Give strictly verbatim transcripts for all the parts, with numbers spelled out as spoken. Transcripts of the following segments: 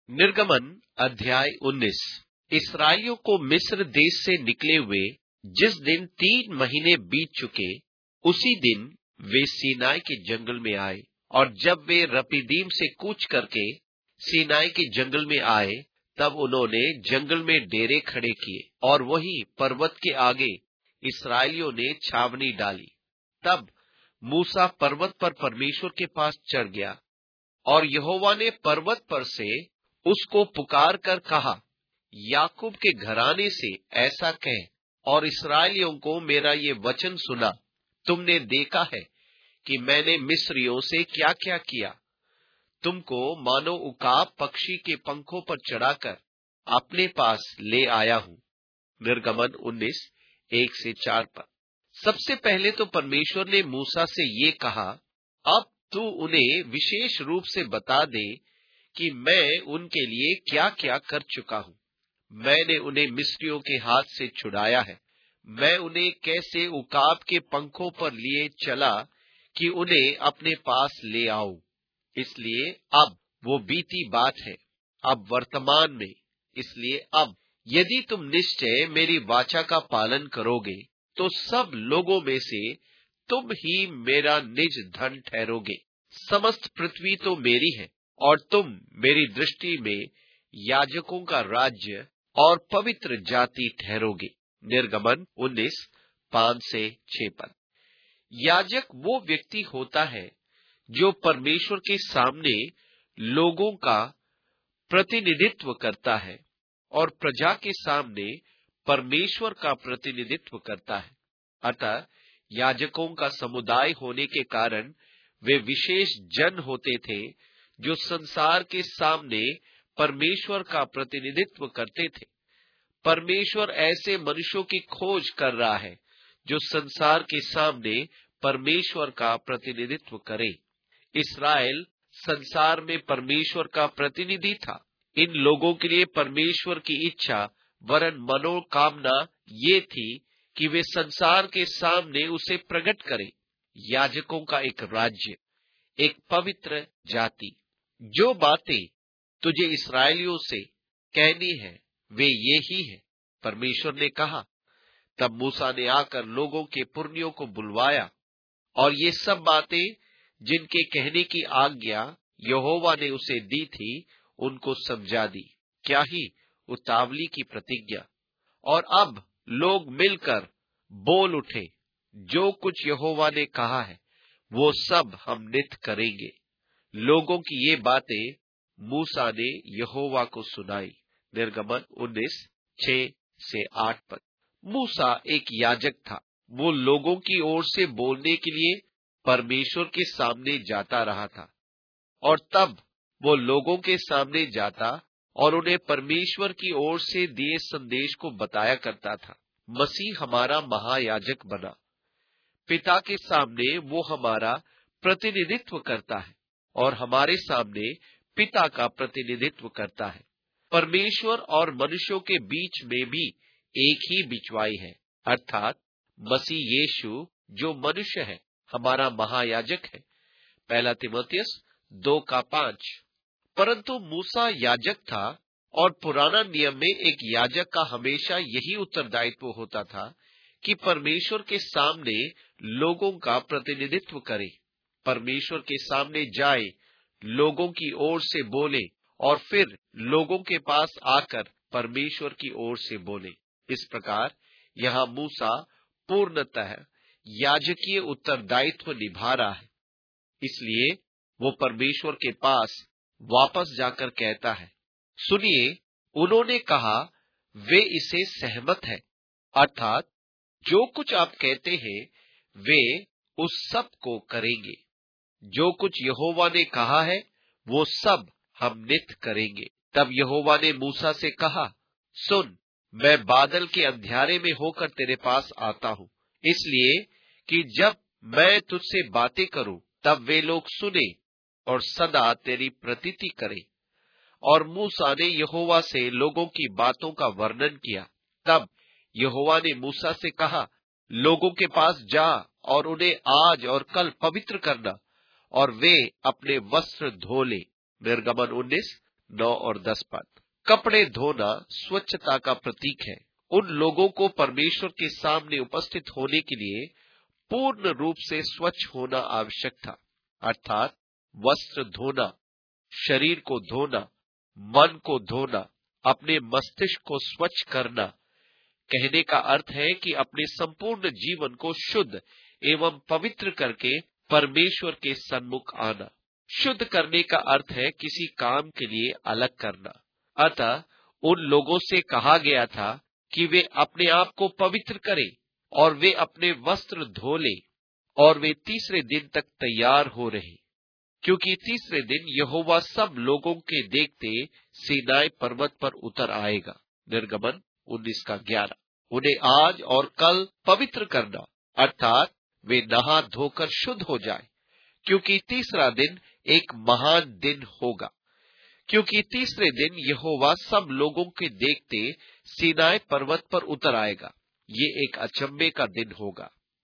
निर्गमन अध्याय उन्नीस। इसराइलियों को मिस्र देश से निकले हुए जिस दिन तीन महीने बीत चुके, उसी दिन वे सीनाई के जंगल में आए। और जब वे रपीदीम से कूच करके सीनाई के जंगल में आए, तब उन्होंने जंगल में डेरे खड़े किए और वही पर्वत के आगे इसराइलियों ने छावनी डाली। तब मूसा पर्वत पर परमेश्वर के पास चढ़ गया, और यहोवा ने पर्वत पर से उसको पुकार कर कहा, याकूब के घराने से ऐसा कह और इसराइलियों को मेरा ये वचन सुना। तुमने देखा है कि मैंने मिस्रियों से क्या क्या किया। तुमको मानो उकाब पक्षी के पंखों पर चढ़ाकर अपने पास ले आया हूँ। निर्गमन उन्नीस एक से चार पर। सबसे पहले तो परमेश्वर ने मूसा से ये कहा, अब तू उन्हें विशेष रूप से बता दे कि मैं उनके लिए क्या क्या कर चुका हूँ। मैंने उन्हें मिस्रियों के हाथ से छुड़ाया है। मैं उन्हें कैसे उकाब के पंखों पर लिए चला कि उन्हें अपने पास ले आऊं। इसलिए अब वो बीती बात है, अब वर्तमान में। इसलिए अब यदि तुम निश्चय मेरी वाचा का पालन करोगे, तो सब लोगों में से तुम ही मेरा निज धन ठहरोगे। समस्त पृथ्वी तो मेरी है, और तुम मेरी दृष्टि में याजकों का राज्य और पवित्र जाति ठहरोगे। निर्गमन उन्नीस पांच से छह पद। याजक वो व्यक्ति होता है जो परमेश्वर के सामने लोगों का प्रतिनिधित्व करता है और प्रजा के सामने परमेश्वर का प्रतिनिधित्व करता है। अतः याजकों का समुदाय होने के कारण वे विशेष जन होते थे जो संसार के सामने परमेश्वर का प्रतिनिधित्व करते थे। परमेश्वर ऐसे मनुष्यों की खोज कर रहा है जो संसार के सामने परमेश्वर का प्रतिनिधित्व करे। इस्राएल संसार में परमेश्वर का प्रतिनिधि था। इन लोगों के लिए परमेश्वर की इच्छा वरन मनोकामना ये थी कि वे संसार के सामने उसे प्रकट करें। याजकों का एक राज्य, एक पवित्र जाति। जो बातें तुझे इसराइलियों से कहनी है वे ये ही है, परमेश्वर ने कहा। तब मूसा ने आकर लोगों के पुरनियों को बुलवाया और ये सब बातें जिनके कहने की आज्ञा यहोवा ने उसे दी थी, उनको समझा दी। क्या ही उतावली की प्रतिज्ञा। और अब लोग मिलकर बोल उठे, जो कुछ यहोवा ने कहा है वो सब हम नित करेंगे। लोगों की ये बातें मूसा ने यहोवा को सुनाई। निर्गमन उन्नीस छह से आठ पद। मूसा एक याजक था। वो लोगों की ओर से बोलने के लिए परमेश्वर के सामने जाता रहा था, और तब वो लोगों के सामने जाता और उन्हें परमेश्वर की ओर से दिए संदेश को बताया करता था। मसीह हमारा महायाजक बना। पिता के सामने वो हमारा प्रतिनिधित्व करता है और हमारे सामने पिता का प्रतिनिधित्व करता है। परमेश्वर और मनुष्यों के बीच में भी एक ही बिचवाई है, अर्थात मसीह यीशु जो मनुष्य है, हमारा महायाजक है। पहला तीमुथियुस दो का पांच। परंतु मूसा याजक था, और पुराना नियम में एक याजक का हमेशा यही उत्तरदायित्व होता था कि परमेश्वर के सामने लोगों का प्रतिनिधित्व करे, परमेश्वर के सामने जाए, लोगों की ओर से बोले और फिर लोगों के पास आकर परमेश्वर की ओर से बोले। इस प्रकार यहाँ मूसा पूर्णतः याजकीय उत्तरदायित्व निभा रहा है। इसलिए वो परमेश्वर के पास वापस जाकर कहता है, सुनिए, उन्होंने कहा वे इसे सहमत है, अर्थात जो कुछ आप कहते हैं वे उस सब को करेंगे। जो कुछ यहोवा ने कहा है वो सब हम नित करेंगे। तब यहोवा ने मूसा से कहा, सुन, मैं बादल के अंधियारे में होकर तेरे पास आता हूँ, इसलिए कि जब मैं तुझसे बातें करूं तब वे लोग सुने और सदा तेरी प्रतीति करें। और मूसा ने यहोवा से लोगों की बातों का वर्णन किया। तब यहोवा ने मूसा से कहा, लोगों के पास जा और उन्हें आज और कल पवित्र करना, और वे अपने वस्त्र धो ले। निर्गमन उन्नीस नौ और दस पद। कपड़े धोना स्वच्छता का प्रतीक है। उन लोगों को परमेश्वर के सामने उपस्थित होने के लिए पूर्ण रूप से स्वच्छ होना आवश्यक था, अर्थात वस्त्र धोना, शरीर को धोना, मन को धोना, अपने मस्तिष्क को स्वच्छ करना। कहने का अर्थ है कि अपने संपूर्ण जीवन को शुद्ध एवं पवित्र करके परमेश्वर के सन्मुख आना। शुद्ध करने का अर्थ है किसी काम के लिए अलग करना। अतः उन लोगों से कहा गया था कि वे अपने आप को पवित्र करें और वे अपने वस्त्र धो लें और वे तीसरे दिन तक तैयार हो रहे, क्योंकि तीसरे दिन यहोवा सब लोगों के देखते सीनाई पर्वत पर उतर आएगा। निर्गमन उन्नीस का ग्यारह। उन्हें आज और कल पवित्र करना, अर्थात वे नहा धोकर शुद्ध हो जाए, क्योंकि तीसरा दिन एक महान दिन होगा। क्योंकि तीसरे दिन यहोवा सब लोगों के देखते सीनाई पर्वत पर उतर आएगा। ये एक अचंभे का दिन होगा।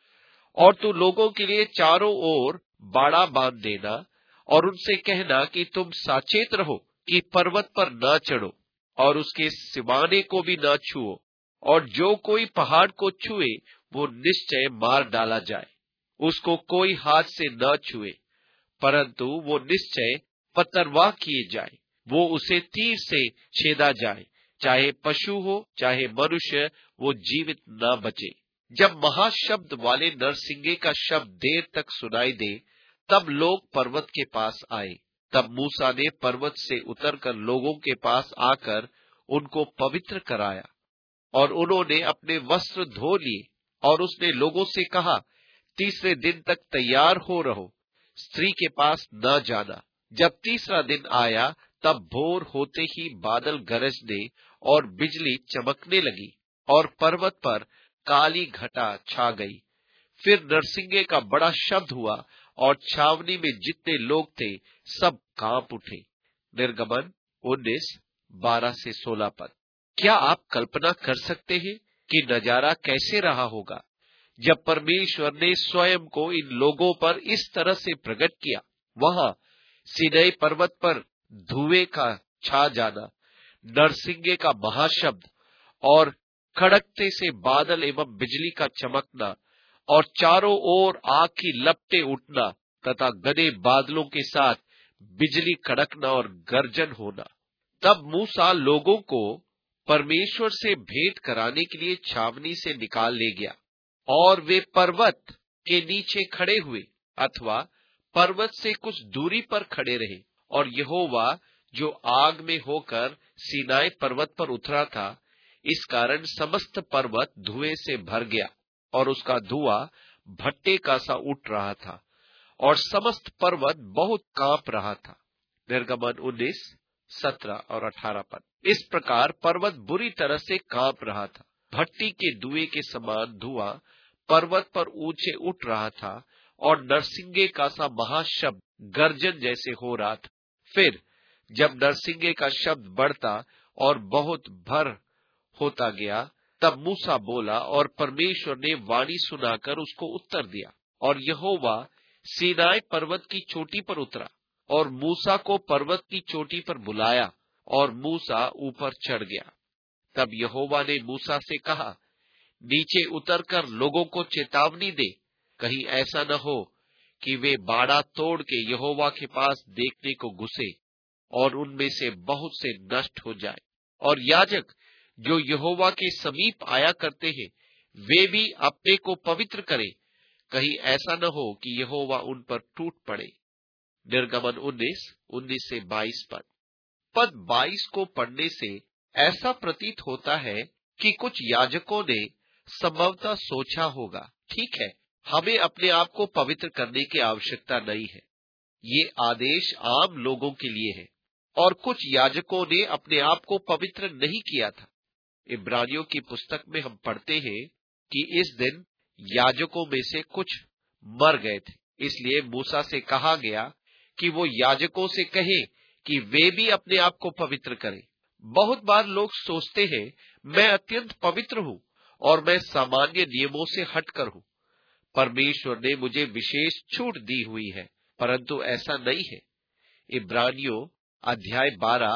और तू लोगों के लिए चारों ओर बाड़ा बांध देना और उनसे कहना कि तुम साचेत रहो कि पर्वत पर न चढ़ो और उसके सिवाने को भी न छुओ, और जो कोई पहाड़ को छुए वो निश्चय मार डाला जाए। उसको कोई हाथ से न छुए, परंतु वो निश्चय पतरवाह किए जाए। वो उसे तीर से छेदा जाए, चाहे पशु हो चाहे मनुष्य, वो जीवित न बचे। जब महाशब्द वाले नरसिंगे का शब्द देर तक सुनाई दे, तब लोग पर्वत के पास आए। तब मूसा ने पर्वत से उतरकर लोगों के पास आकर उनको पवित्र कराया और उन्होंने अपने वस्त्र धो लिए। और उसने लोगों से कहा, तीसरे दिन तक तैयार हो रहो, स्त्री के पास न जाना। जब तीसरा दिन आया तब भोर होते ही बादल गरजने और बिजली चमकने लगी और पर्वत पर काली घटा छा गई। फिर नरसिंगे का बड़ा शब्द हुआ और छावनी में जितने लोग थे सब कांप उठे। निर्गमन उन्नीस बारह से सोलह पद। क्या आप कल्पना कर सकते हैं कि नजारा कैसे रहा होगा जब परमेश्वर ने स्वयं को इन लोगों पर इस तरह से प्रकट किया? वहां सीनाई पर्वत पर धुएं का छा जाना, नरसिंगे का महाशब्द और खड़कते से बादल एवं बिजली का चमकना और चारों ओर आग की लपटें उठना तथा घने बादलों के साथ बिजली कड़कना और गर्जन होना। तब मूसा लोगों को परमेश्वर से भेंट कराने के लिए छावनी से निकाल ले गया और वे पर्वत के नीचे खड़े हुए अथवा पर्वत से कुछ दूरी पर खड़े रहे। और यहोवा जो आग में होकर सीनाई पर्वत पर उतरा था, इस कारण समस्त पर्वत धुएं से भर गया और उसका धुआं भट्टे का सा उठ रहा था और समस्त पर्वत बहुत कांप रहा था। निर्गमन उन्नीस सत्रह और अठारह पद। इस प्रकार पर्वत बुरी तरह से कांप रहा था। भट्टी के धुएं के समान धुआं पर्वत पर ऊंचे उठ रहा था और नरसिंगे का सा महाशब्द गर्जन जैसे हो रहा था। फिर जब नरसिंगे का शब्द बढ़ता और बहुत भर होता गया, तब मूसा बोला और परमेश्वर ने वाणी सुनाकर उसको उत्तर दिया। और यहोवा सीनाई पर्वत की चोटी पर उतरा और मूसा को पर्वत की चोटी पर बुलाया और मूसा ऊपर चढ़ गया। तब यहोवा ने मूसा से कहा, नीचे उतरकर लोगों को चेतावनी दे, कहीं ऐसा न हो कि वे बाड़ा तोड़ के यहोवा के पास देखने को घुसे और उनमें से बहुत से नष्ट हो जाए। और याजक जो यहोवा के समीप आया करते हैं, वे भी अपने को पवित्र करें, कहीं ऐसा न हो कि यहोवा उन पर टूट पड़े। निर्गमन उन्नीस उन्नीस से बाईस पद। पद बाईस को पढ़ने से ऐसा प्रतीत होता है कि कुछ याजकों ने संभवतः सोचा होगा, ठीक है, हमें अपने आप को पवित्र करने की आवश्यकता नहीं है, ये आदेश आम लोगों के लिए है। और कुछ याजकों ने अपने आप को पवित्र नहीं किया था। इब्रानियों की पुस्तक में हम पढ़ते हैं कि इस दिन याजकों में से कुछ मर गए थे, इसलिए मूसा से कहा गया कि वो याजकों से कहे कि वे भी अपने आप को पवित्र करें। बहुत बार लोग सोचते हैं, मैं अत्यंत पवित्र हूँ और मैं सामान्य नियमों से हटकर हूँ, परमेश्वर ने मुझे विशेष छूट दी हुई है, परंतु ऐसा नहीं है। इब्रानियों अध्याय बारह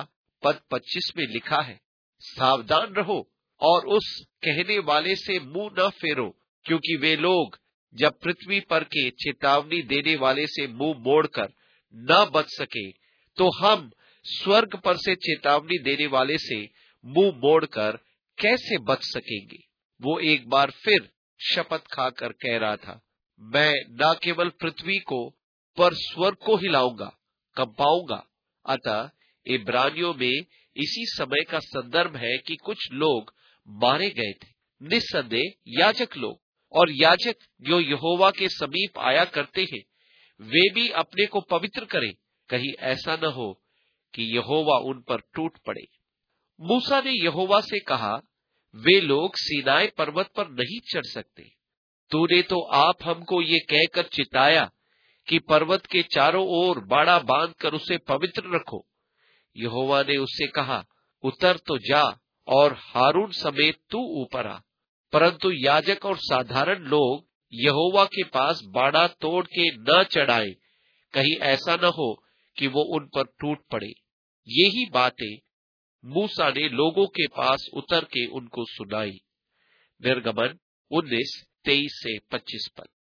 पद पच्चीस में लिखा है, सावधान रहो और उस कहने वाले से मुंह न फेरो, क्योंकि वे लोग जब पृथ्वी पर के चेतावनी देने वाले से मुंह मोड़कर न बच सके, तो हम स्वर्ग पर से चेतावनी देने वाले से मुंह मोड़कर कैसे बच सकेंगे। वो एक बार फिर शपथ खाकर कह रहा था, मैं न केवल पृथ्वी को पर स्वर्ग को हिलाऊंगा, कंपाऊंगा। अतः इब्रानियों में इसी समय का संदर्भ है कि कुछ लोग मारे गए थे, निस्संदेह याजक लोग, और याजक जो यहोवा के समीप आया करते हैं, वे भी अपने को पवित्र करें, कहीं ऐसा न हो कि यहोवा उन पर टूट पड़े। मूसा ने यहोवा से कहा, वे लोग सीनाई पर्वत पर नहीं चढ़ सकते। तूने तो आप हमको ये कहकर चिताया कि पर्वत के चारों ओर बाड़ा बांधकर उसे पवित्र रखो। यहोवा ने उससे कहा, उतर तो जा और हारून समेत तू ऊपर आ, परंतु याजक और साधारण लोग यहोवा के पास बाड़ा तोड़ के न चढ़ाए, कहीं ऐसा न हो कि वो उन पर टूट पड़े। यही बातें मूसा ने लोगों के पास उतर के उनको सुनाई। निर्गमन उन्नीस तेईस से पच्चीस पद।